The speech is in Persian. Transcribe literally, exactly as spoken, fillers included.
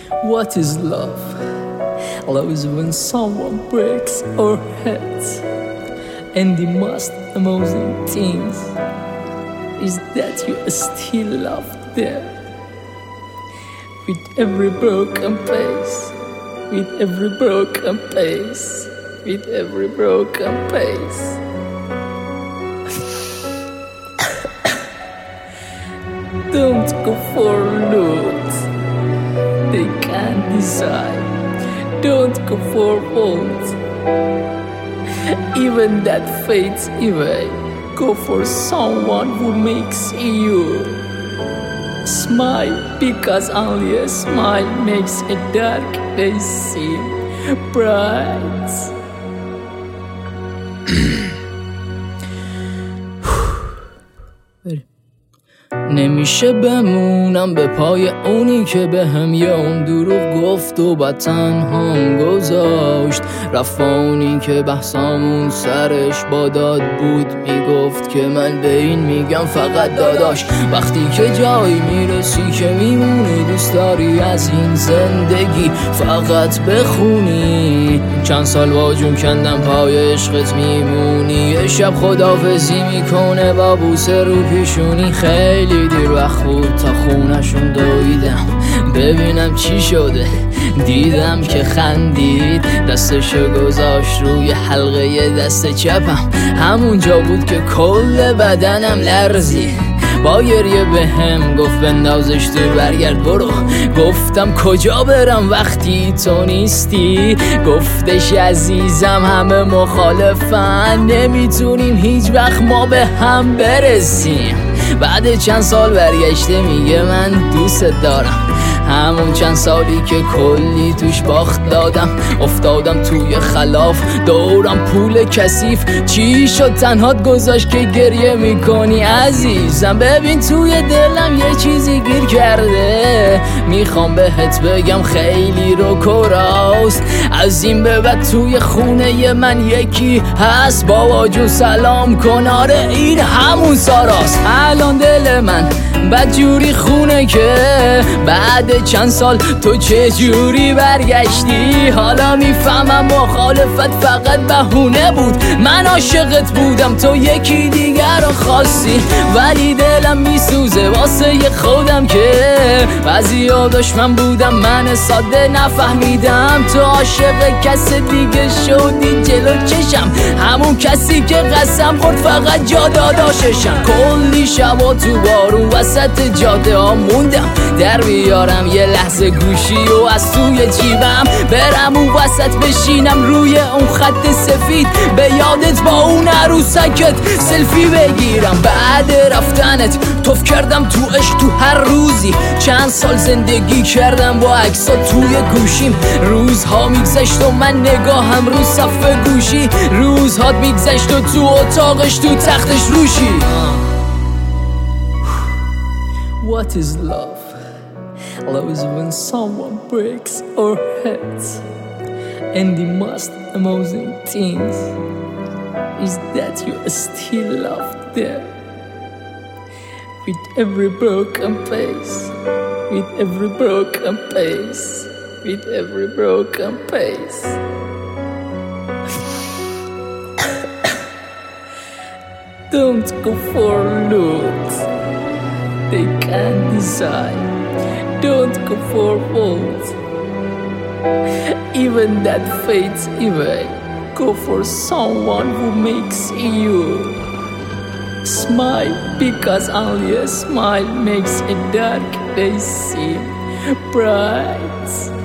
What is love? Love is when someone breaks our hearts. And the most amazing thing is that you still love them. With every broken pace, with every broken pace, with every broken pace. Don't go for loot, they can't decide. Don't go for fault, even that fades away. Go for someone who makes you smile, because only a smile makes a dark day seem bright. نمیشه بمونم به پای اونی که به هم یه اون دروغ گفت و بعد تنهام گذاشت. رفت اونی که بحثامون سرش با داد بود، میگفت که من به این میگم فقط داداش. وقتی که جایی میرسی که میمونی دوست داری از این زندگی فقط بخونی. چند سال با جون کندم پای عشقت میمونی. یه شب خداحافظی میکنه با بوسه رو پیشونی. خیلی دیر وقت بود تا خونشون دویدم ببینم چی شده. دیدم که خندید، دستشو گذاشت روی حلقه دست چپم. همونجا بود که کل بدنم لرزید. با گریه به هم گفت بندازش دور برگرد برو. گفتم کجا برم وقتی تو نیستی؟ گفتش عزیزم همه مخالفن، نمیتونیم هیچ وقت ما به هم برسیم. بعد چند سال برگشته میگه من دوست دارم. همون چند سالی که کلی توش باخت دادم. افتادم توی خلاف، دورم پول کثیف. چی شد تنهات گذاشت که گریه میکنی عزیزم؟ ببین توی دلم یه چیزی گیر کرده، میخوام بهت بگم خیلی رو کراست. از این به بعد توی خونه من یکی هست. بابا جون سلام کن، آره این همون ساراست. الان دل من بدجوری خونه که بعد چند سال تو چه جوری برگشتی. حالا میفهمم مخالفت فقط بهونه بود. من عاشقت بودم تو یکی دیگر رو خواستی. ولی دلم میسوزه واسه خودم که بعضیا دشمن بودم من ساده نفهمیدم. تو عاشق کس دیگه شدی جلو چشم، همون کسی که قسم خورد فقط جا داداششم. کلی شبا تو بارون وسط جاده ها موندم در بیارم یه لحظه گوشی و از توی جیبم برم اون وسط بشینم روی اون خط سفید به یادت با اون عروسکت سلفی بگیرم. بعد رفتنت توف کردم تو عشق تو هر روزی. چند سال زندگی کردم با عکسا توی گوشیم. روزها میگذشت و من نگاهم رو صفحه گوشی. روزها میگذشت و تو اتاقش تو تختش روشی. What is love? Love is when someone breaks our hearts. And the most amazing thing is that you still love them. With every broken pace, with every broken pace, with every broken pace. Don't go for loot, they can't decide. Don't go for fault, even that fades away. Go for someone who makes you smile, because only a smile makes a dark day seem bright.